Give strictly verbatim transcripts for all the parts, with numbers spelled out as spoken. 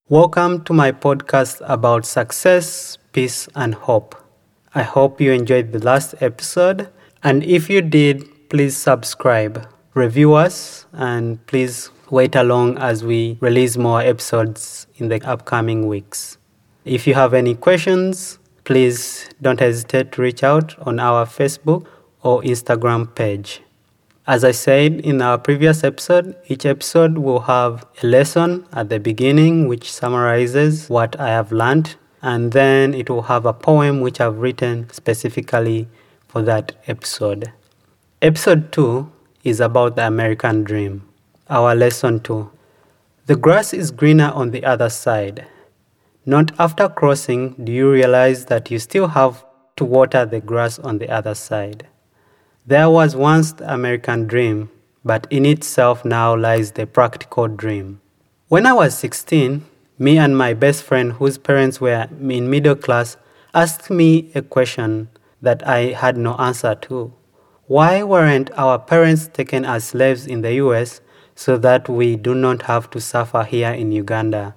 Welcome to my podcast about success, peace, and hope. I hope you enjoyed the last episode, and if you did, please subscribe, review us, and please wait along as we release more episodes in the upcoming weeks. If you have any questions, please don't hesitate to reach out on our Facebook or Instagram page. As I said in our previous episode, each episode will have a lesson at the beginning which summarizes what I have learned, and then it will have a poem which I've written specifically for that episode. Episode two is about the American dream. Our lesson two. The grass is greener on the other side. Not after crossing do you realize that you still have to water the grass on the other side. There was once the American dream, but in itself now lies the practical dream. When I was sixteen, me and my best friend, whose parents were in middle class, asked me a question that I had no answer to. Why weren't our parents taken as slaves in the U S so that we do not have to suffer here in Uganda?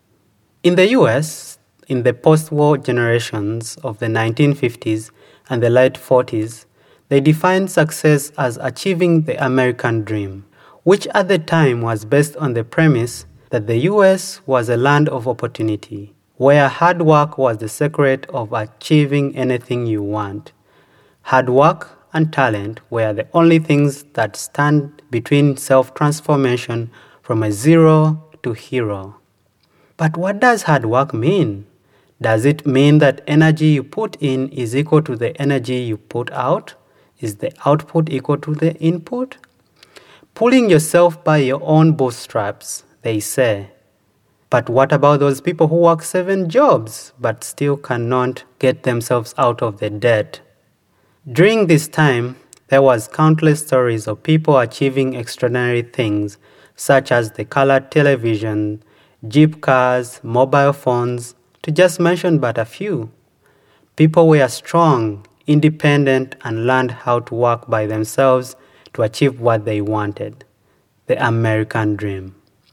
In the U S, in the post-war generations of the nineteen fifties and the late forties, they defined success as achieving the American dream, which at the time was based on the premise that the U S was a land of opportunity, where hard work was the secret of achieving anything you want. Hard work and talent were the only things that stand between self-transformation from a zero to hero. But what does hard work mean? Does it mean that energy you put in is equal to the energy you put out? Is the output equal to the input? Pulling yourself by your own bootstraps, they say. But what about those people who work seven jobs but still cannot get themselves out of the debt? During this time, there was countless stories of people achieving extraordinary things, such as the color television, Jeep cars, mobile phones, to just mention but a few. People were strong, independent, and learned how to work by themselves to achieve what they wanted, the American dream.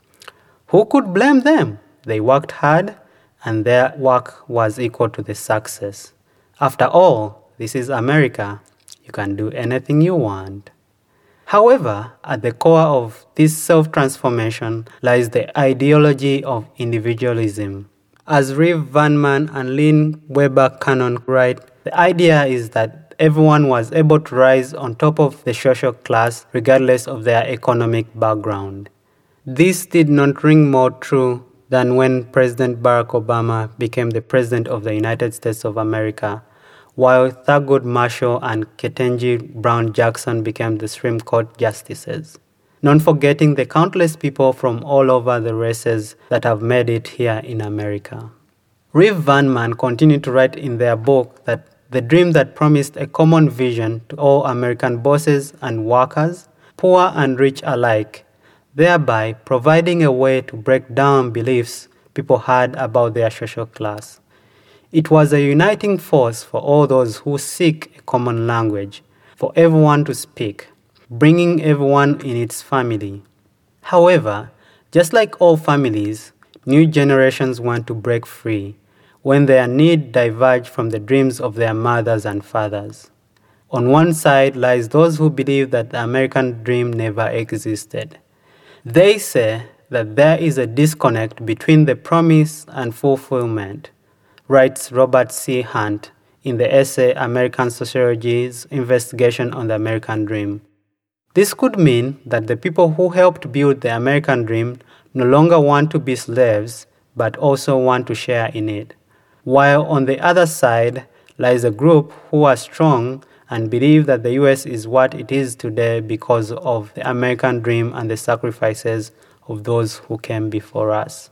Who could blame them? They worked hard, and their work was equal to the success. After all, this is America. You can do anything you want. However, at the core of this self-transformation lies the ideology of individualism. As Reeve Vanman and Lynn Weber Cannon write, the idea is that everyone was able to rise on top of the social class regardless of their economic background. This did not ring more true than when President Barack Obama became the President of the United States of America, while Thurgood Marshall and Ketanji Brown Jackson became the Supreme Court justices. Not forgetting the countless people from all over the races that have made it here in America. Reeve Vanman continued to write in their book that the dream that promised a common vision to all American bosses and workers, poor and rich alike, thereby providing a way to break down beliefs people had about their social class. It was a uniting force for all those who seek a common language, for everyone to speak, bringing everyone in its family. However, just like all families, new generations want to break free when their needs diverge from the dreams of their mothers and fathers. On one side lies those who believe that the American dream never existed. They say that there is a disconnect between the promise and fulfillment, writes Robert C. Hunt in the essay American Sociology's Investigation on the American Dream. This could mean that the people who helped build the American dream no longer want to be slaves, but also want to share in it. While on the other side lies a group who are strong and believe that the U S is what it is today because of the American dream and the sacrifices of those who came before us.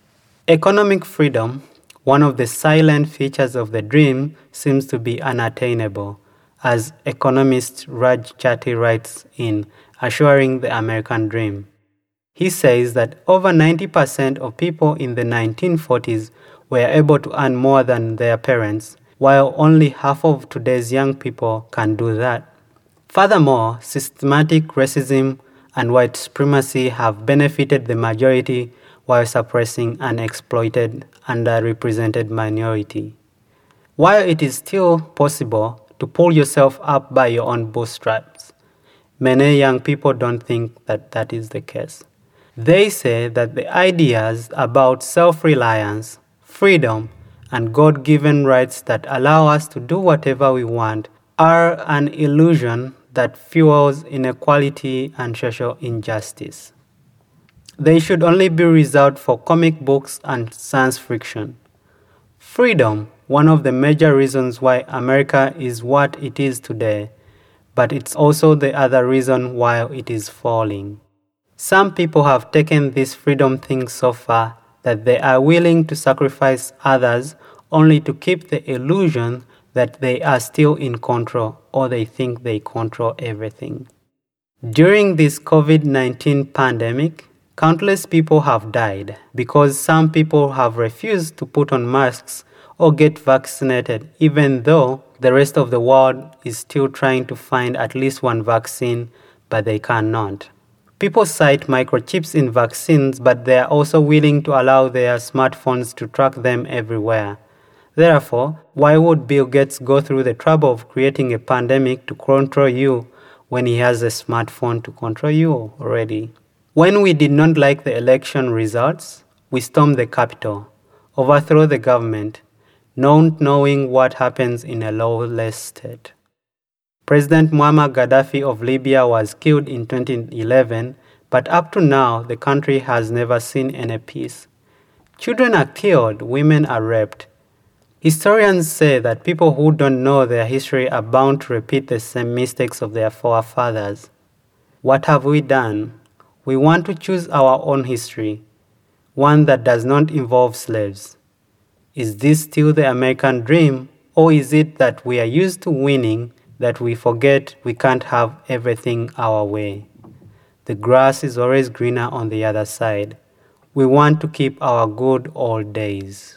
Economic freedom, one of the silent features of the dream, seems to be unattainable, as economist Raj Chatty writes in Assuring the American Dream. He says that over ninety percent of people in the nineteen forties were able to earn more than their parents, while only half of today's young people can do that. Furthermore, systematic racism and white supremacy have benefited the majority, while suppressing an exploited, underrepresented minority. While it is still possible to pull yourself up by your own bootstraps, many young people don't think that that is the case. They say that the ideas about self-reliance, freedom, and God-given rights that allow us to do whatever we want are an illusion that fuels inequality and social injustice. They should only be reserved for comic books and science fiction. Freedom, one of the major reasons why America is what it is today, but it's also the other reason why it is falling. Some people have taken this freedom thing so far that they are willing to sacrifice others only to keep the illusion that they are still in control or they think they control everything. During this covid nineteen pandemic, countless people have died because some people have refused to put on masks or get vaccinated, even though the rest of the world is still trying to find at least one vaccine, but they cannot. People cite microchips in vaccines, but they are also willing to allow their smartphones to track them everywhere. Therefore, why would Bill Gates go through the trouble of creating a pandemic to control you when he has a smartphone to control you already? When we did not like the election results, we stormed the Capitol, overthrew the government, not knowing what happens in a lawless state. President Muammar Gaddafi of Libya was killed in twenty eleven, but up to now, the country has never seen any peace. Children are killed, women are raped. Historians say that people who don't know their history are bound to repeat the same mistakes of their forefathers. What have we done? We want to choose our own history, one that does not involve slaves. Is this still the American dream, or is it that we are used to winning that we forget we can't have everything our way? The grass is always greener on the other side. We want to keep our good old days.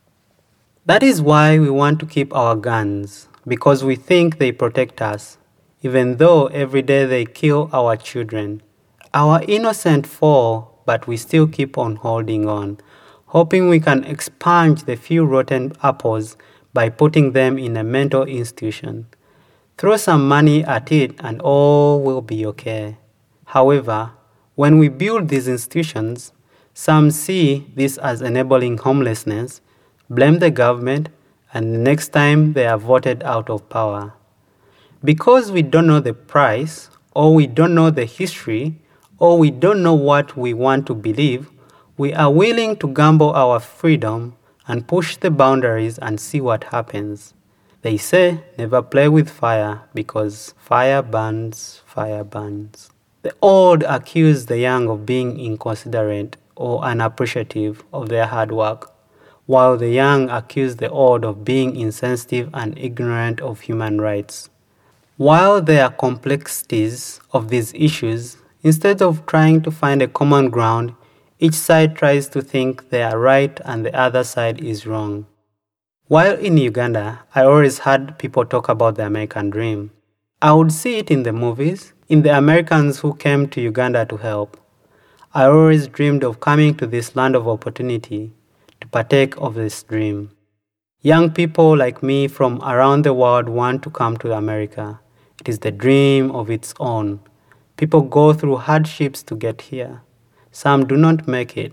That is why we want to keep our guns, because we think they protect us, even though every day they kill our children. Our innocent fall, but we still keep on holding on, hoping we can expunge the few rotten apples by putting them in a mental institution. Throw some money at it and all will be okay. However, when we build these institutions, some see this as enabling homelessness, blame the government, and the next time they are voted out of power. Because we don't know the price, or we don't know the history, or we don't know what we want to believe, we are willing to gamble our freedom and push the boundaries and see what happens. They say never play with fire because fire burns, fire burns. The old accuse the young of being inconsiderate or unappreciative of their hard work, while the young accuse the old of being insensitive and ignorant of human rights. While there are complexities of these issues, instead of trying to find a common ground, each side tries to think they are right and the other side is wrong. While in Uganda, I always heard people talk about the American dream. I would see it in the movies, in the Americans who came to Uganda to help. I always dreamed of coming to this land of opportunity to partake of this dream. Young people like me from around the world want to come to America. It is the dream of its own. People go through hardships to get here. Some do not make it.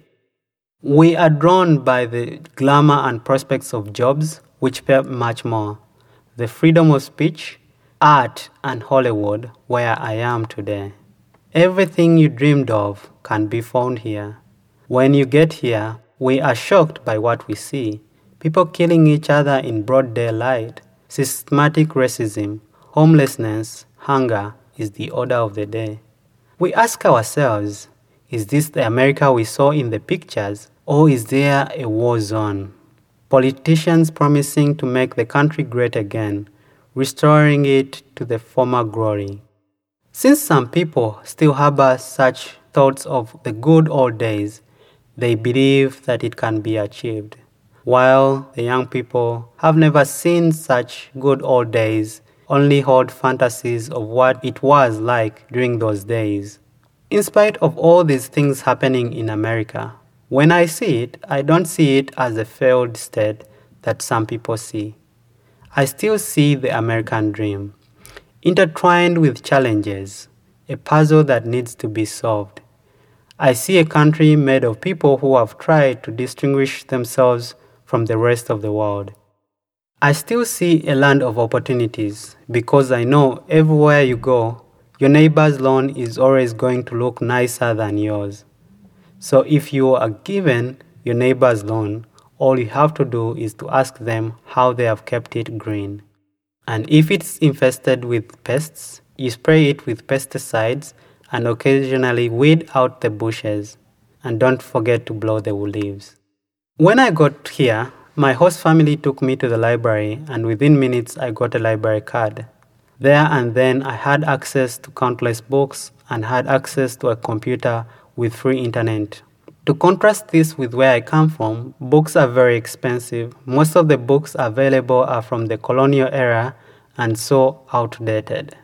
We are drawn by the glamour and prospects of jobs, which pay much more, the freedom of speech, art, and Hollywood, where I am today. Everything you dreamed of can be found here. When you get here, we are shocked by what we see. People killing each other in broad daylight, systematic racism, homelessness, hunger is the order of the day. We ask ourselves, is this the America we saw in the pictures, or is there a war zone? Politicians promising to make the country great again, restoring it to the former glory. Since some people still harbor such thoughts of the good old days, they believe that it can be achieved, while the young people have never seen such good old days, only hold fantasies of what it was like during those days. In spite of all these things happening in America, When I see it, I don't see it as a failed state that some people see. I still see the American dream, intertwined with challenges, a puzzle that needs to be solved. I see a country made of people who have tried to distinguish themselves from the rest of the world. I still see a land of opportunities because I know everywhere you go, your neighbor's lawn is always going to look nicer than yours. So if you are given your neighbor's lawn, all you have to do is to ask them how they have kept it green. And if it's infested with pests, you spray it with pesticides and occasionally weed out the bushes. And don't forget to blow the leaves. When I got here, my host family took me to the library, and within minutes I got a library card. There and then I had access to countless books and had access to a computer with free internet. To contrast this with where I come from, books are very expensive. Most of the books available are from the colonial era and so outdated.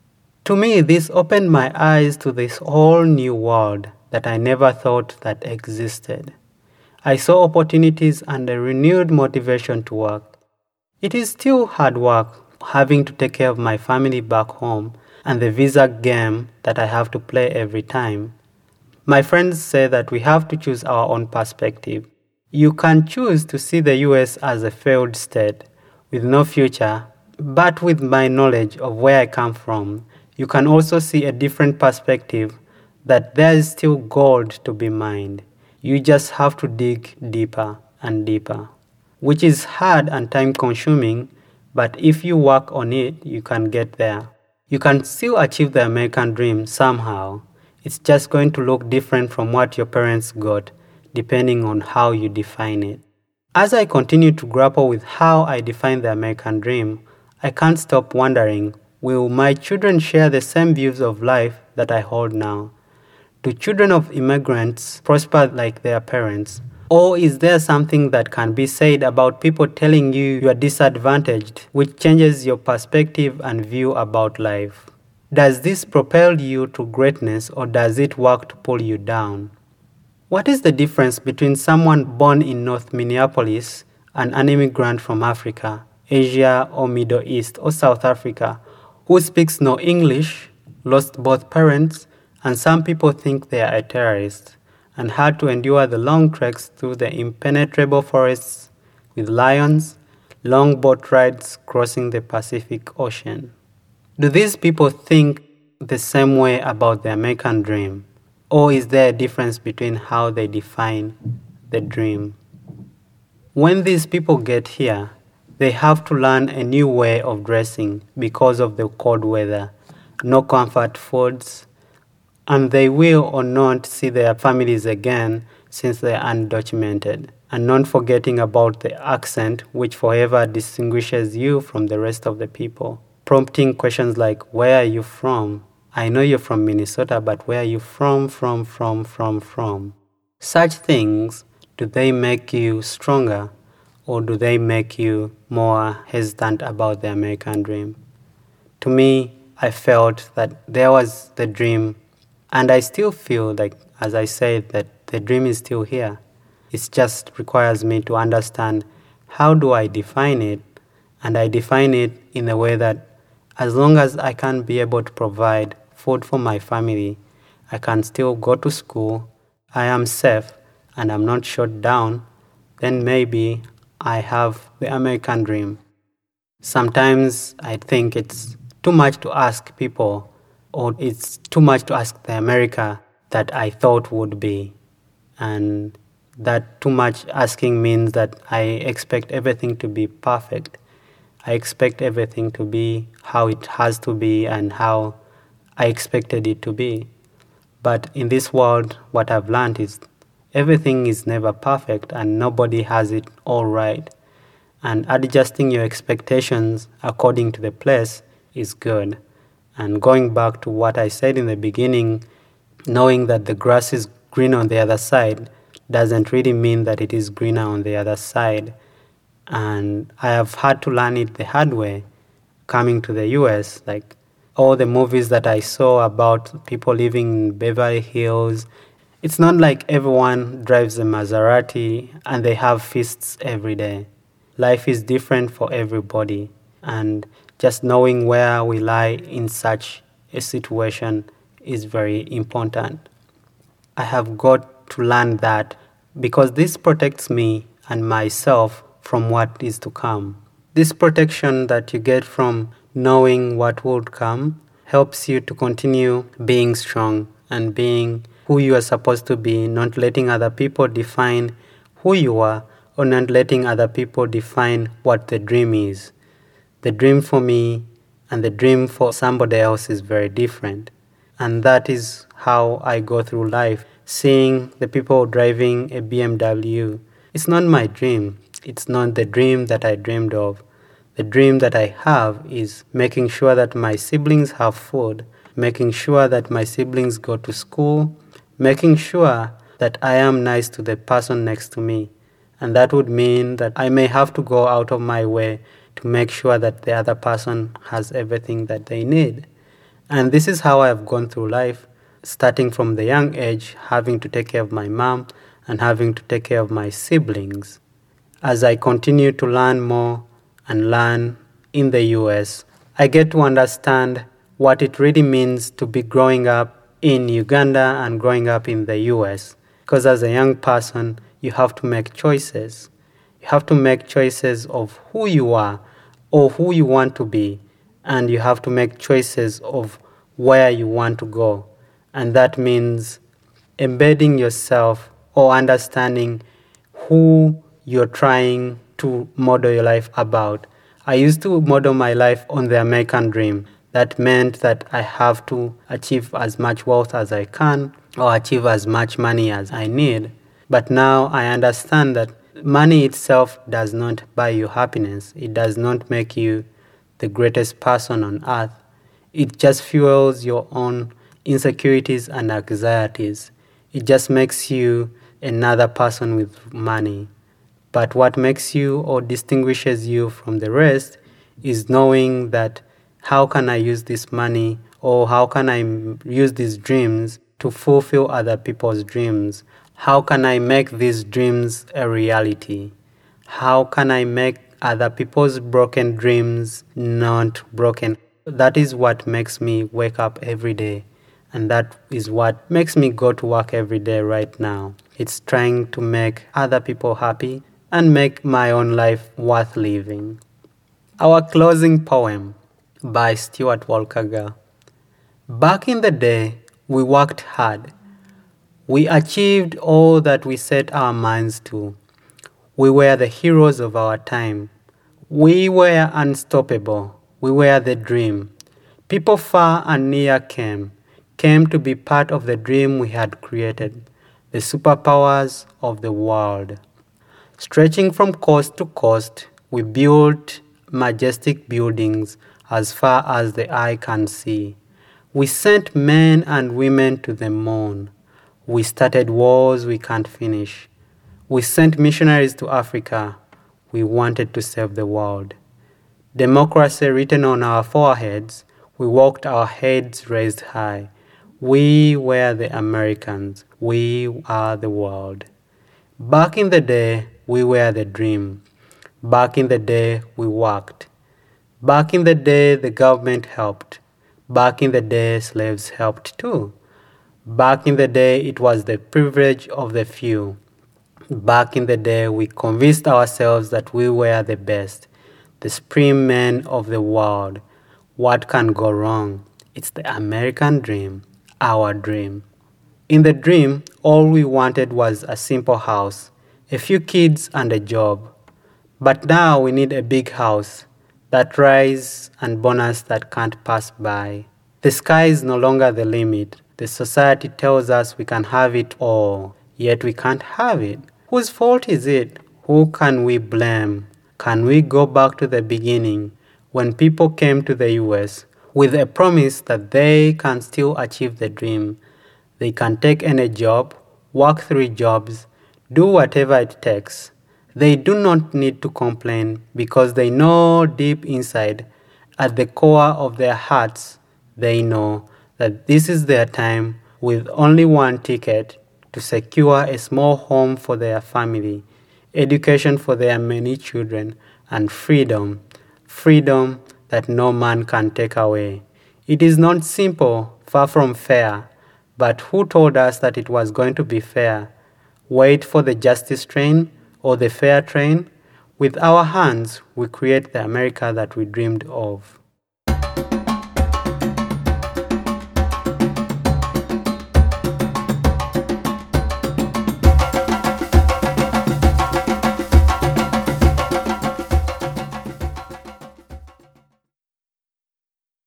To me, this opened my eyes to this whole new world that I never thought that existed. I saw opportunities and a renewed motivation to work. It is still hard work having to take care of my family back home and the visa game that I have to play every time. My friends say that we have to choose our own perspective. You can choose to see the U S as a failed state with no future, but with my knowledge of where I come from, you can also see a different perspective that there is still gold to be mined. You just have to dig deeper and deeper, which is hard and time-consuming, but if you work on it, you can get there. You can still achieve the American dream somehow. It's just going to look different from what your parents got, depending on how you define it. As I continue to grapple with how I define the American dream, I can't stop wondering, will my children share the same views of life that I hold now? Do children of immigrants prosper like their parents? Or is there something that can be said about people telling you you are disadvantaged, which changes your perspective and view about life? Does this propel you to greatness, or does it work to pull you down? What is the difference between someone born in North Minneapolis and an immigrant from Africa, Asia, or Middle East, or South Africa, who speaks no English, lost both parents, and some people think they are a terrorist, and had to endure the long treks through the impenetrable forests with lions, long boat rides crossing the Pacific Ocean? Do these people think the same way about the American dream? Or is there a difference between how they define the dream? When these people get here, they have to learn a new way of dressing because of the cold weather, no comfort foods, and they will or not see their families again since they are undocumented, and not forgetting about the accent which forever distinguishes you from the rest of the people, prompting questions like, where are you from? I know you're from Minnesota, but where are you from, from, from, from, from? Such things, do they make you stronger, or do they make you more hesitant about the American dream? To me, I felt that there was the dream, and I still feel like, as I said, that the dream is still here. It just requires me to understand how do I define it, and I define it in a way that as long as I can be able to provide food for my family, I can still go to school, I am safe, and I'm not shut down, then maybe I have the American dream. Sometimes I think it's too much to ask people, or it's too much to ask the America that I thought would be. And that too much asking means that I expect everything to be perfect. I expect everything to be how it has to be and how I expected it to be. But in this world, what I've learned is everything is never perfect and nobody has it all right. And adjusting your expectations according to the place is good. And going back to what I said in the beginning, knowing that the grass is green on the other side doesn't really mean that it is greener on the other side. And I have had to learn it the hard way coming to the U S. Like all the movies that I saw about people living in Beverly Hills, It's not like everyone drives a Maserati and they have feasts every day. Life is different for everybody, and just knowing where we lie in such a situation is very important. I have got to learn that because this protects me and myself from what is to come. This protection that you get from knowing what would come helps you to continue being strong and being who you are supposed to be, not letting other people define who you are, or not letting other people define what the dream is. The dream for me and the dream for somebody else is very different. And that is how I go through life, seeing the people driving a B M W. It's not my dream. It's not the dream that I dreamed of. The dream that I have is making sure that my siblings have food, making sure that my siblings go to school, making sure that I am nice to the person next to me. And that would mean that I may have to go out of my way to make sure that the other person has everything that they need. And this is how I've gone through life, starting from the young age, having to take care of my mom and having to take care of my siblings. As I continue to learn more and learn in the U S, I get to understand what it really means to be growing up in Uganda and growing up in the U S. Because as a young person, you have to make choices. You have to make choices of who you are or who you want to be. And you have to make choices of where you want to go. And that means embedding yourself or understanding who you're trying to model your life about. I used to model my life on the American dream. That meant that I have to achieve as much wealth as I can or achieve as much money as I need. But now I understand that money itself does not buy you happiness. It does not make you the greatest person on earth. It just fuels your own insecurities and anxieties. It just makes you another person with money. But what makes you or distinguishes you from the rest is knowing that how can I use this money or how can I use these dreams to fulfill other people's dreams? How can I make these dreams a reality? How can I make other people's broken dreams not broken? That is what makes me wake up every day. And that is what makes me go to work every day right now. It's trying to make other people happy and make my own life worth living. Our closing poem by Stuart Walker. Back in the day, we worked hard. We achieved all that we set our minds to. We were the heroes of our time. We were unstoppable. We were the dream. People far and near came, came to be part of the dream we had created, the superpowers of the world. Stretching from coast to coast, we built majestic buildings as far as the eye can see. We sent men and women to the moon. We started wars we can't finish. We sent missionaries to Africa. We wanted to save the world. Democracy written on our foreheads, we walked our heads raised high. We were the Americans. We are the world. Back in the day, we were the dream. Back in the day, we worked. Back in the day, the government helped. Back in the day, slaves helped too. Back in the day, it was the privilege of the few. Back in the day, we convinced ourselves that we were the best, the supreme men of the world. What can go wrong? It's the American dream, our dream. In the dream, all we wanted was a simple house, a few kids and a job. But now we need a big house, that rise and bonus that can't pass by. The sky is no longer the limit. The society tells us we can have it all, yet we can't have it. Whose fault is it? Who can we blame? Can we go back to the beginning when people came to the U S with a promise that they can still achieve the dream? They can take any job, work three jobs, do whatever it takes. They do not need to complain because they know deep inside, at the core of their hearts, they know that this is their time with only one ticket to secure a small home for their family, education for their many children, and freedom, freedom that no man can take away. It is not simple, far from fair, but who told us that it was going to be fair? Wait for the justice train or the fair train? With our hands, we create the America that we dreamed of.